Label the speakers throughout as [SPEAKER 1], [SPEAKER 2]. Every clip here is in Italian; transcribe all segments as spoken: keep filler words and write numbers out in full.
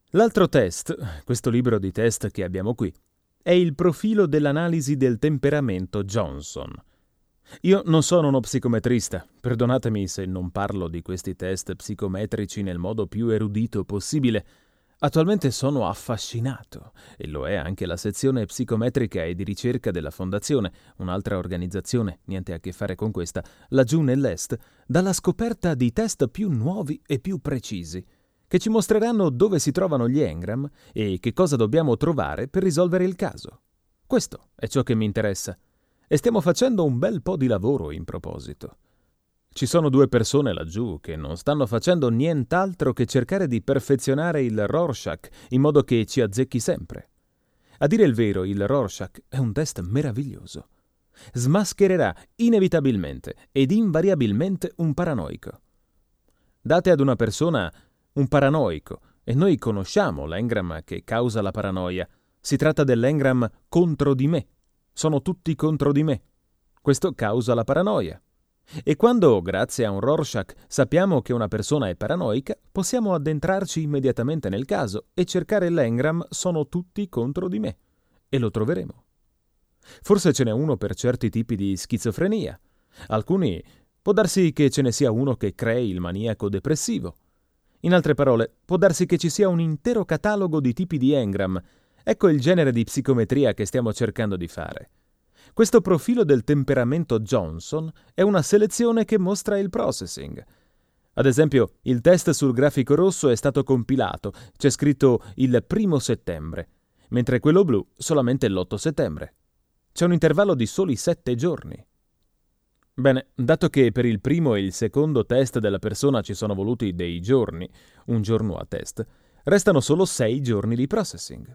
[SPEAKER 1] L'altro test, questo libro di test che abbiamo qui, è il profilo dell'analisi del temperamento Johnson. Io non sono uno psicometrista, perdonatemi se non parlo di questi test psicometrici nel modo più erudito possibile. Attualmente sono affascinato, e lo è anche la sezione psicometrica e di ricerca della Fondazione, un'altra organizzazione, niente a che fare con questa, laggiù nell'est, dalla scoperta di test più nuovi e più precisi, che ci mostreranno dove si trovano gli engram e che cosa dobbiamo trovare per risolvere il caso. Questo è ciò che mi interessa, e stiamo facendo un bel po' di lavoro in proposito. Ci sono due persone laggiù che non stanno facendo nient'altro che cercare di perfezionare il Rorschach in modo che ci azzecchi sempre. A dire il vero, il Rorschach è un test meraviglioso. Smaschererà inevitabilmente ed invariabilmente un paranoico. Date ad una persona un paranoico, e noi conosciamo l'engram che causa la paranoia. Si tratta dell'engram contro di me. Sono tutti contro di me. Questo causa la paranoia. E quando, grazie a un Rorschach, sappiamo che una persona è paranoica, possiamo addentrarci immediatamente nel caso e cercare l'engram sono tutti contro di me. E lo troveremo. Forse ce n'è uno per certi tipi di schizofrenia. Alcuni può darsi che ce ne sia uno che crei il maniaco depressivo. In altre parole, può darsi che ci sia un intero catalogo di tipi di engram. Ecco il genere di psicometria che stiamo cercando di fare. Questo profilo del temperamento Johnson è una selezione che mostra il processing. Ad esempio, il test sul grafico rosso è stato compilato, c'è scritto il primo settembre, mentre quello blu solamente l'otto settembre. C'è un intervallo di soli sette giorni. Bene, dato che per il primo e il secondo test della persona ci sono voluti dei giorni, un giorno a test, restano solo sei giorni di processing.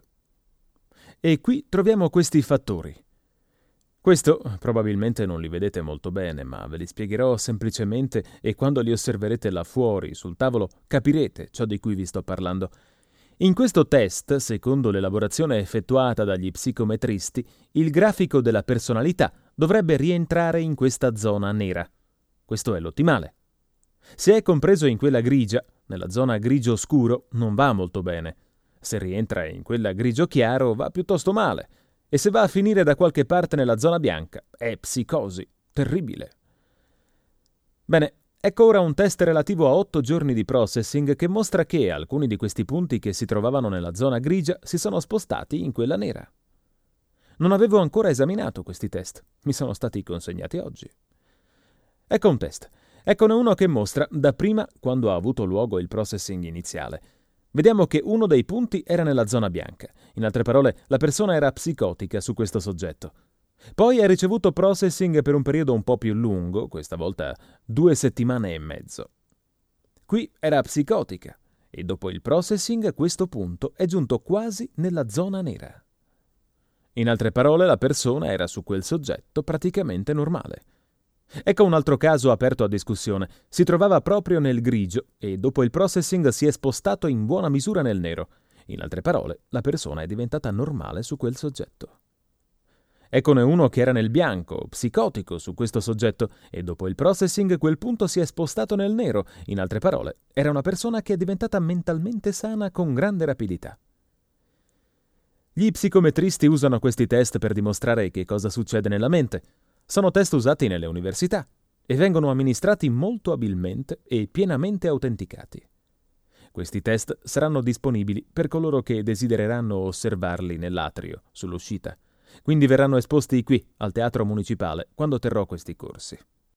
[SPEAKER 1] E qui troviamo questi fattori. Questo probabilmente non li vedete molto bene, ma ve li spiegherò semplicemente e quando li osserverete là fuori, sul tavolo, capirete ciò di cui vi sto parlando. In questo test, secondo l'elaborazione effettuata dagli psicometristi, il grafico della personalità dovrebbe rientrare in questa zona nera. Questo è l'ottimale. Se è compreso in quella grigia, nella zona grigio scuro, non va molto bene. Se rientra in quella grigio chiaro, va piuttosto male. E se va a finire da qualche parte nella zona bianca, è psicosi, terribile. Bene, ecco ora un test relativo a otto giorni di processing che mostra che alcuni di questi punti che si trovavano nella zona grigia si sono spostati in quella nera. Non avevo ancora esaminato questi test, mi sono stati consegnati oggi. Ecco un test, eccone uno che mostra dapprima quando ha avuto luogo il processing iniziale. Vediamo che uno dei punti era nella zona bianca. In altre parole, la persona era psicotica su questo soggetto. Poi ha ricevuto processing per un periodo un po' più lungo, questa volta due settimane e mezzo. Qui era psicotica e dopo il processing questo punto è giunto quasi nella zona nera. In altre parole, la persona era su quel soggetto praticamente normale. Ecco un altro caso aperto a discussione. Si trovava proprio nel grigio e dopo il processing si è spostato in buona misura nel nero. In altre parole, la persona è diventata normale su quel soggetto. Eccone uno che era nel bianco, psicotico su questo soggetto, e dopo il processing quel punto si è spostato nel nero. In altre parole, era una persona che è diventata mentalmente sana con grande rapidità. Gli psicometristi usano questi test per dimostrare che cosa succede nella mente. Sono test usati nelle università e vengono amministrati molto abilmente e pienamente autenticati. Questi test saranno disponibili per coloro che desidereranno osservarli nell'atrio, sull'uscita. Quindi verranno esposti qui, al Teatro Municipale, quando terrò questi corsi.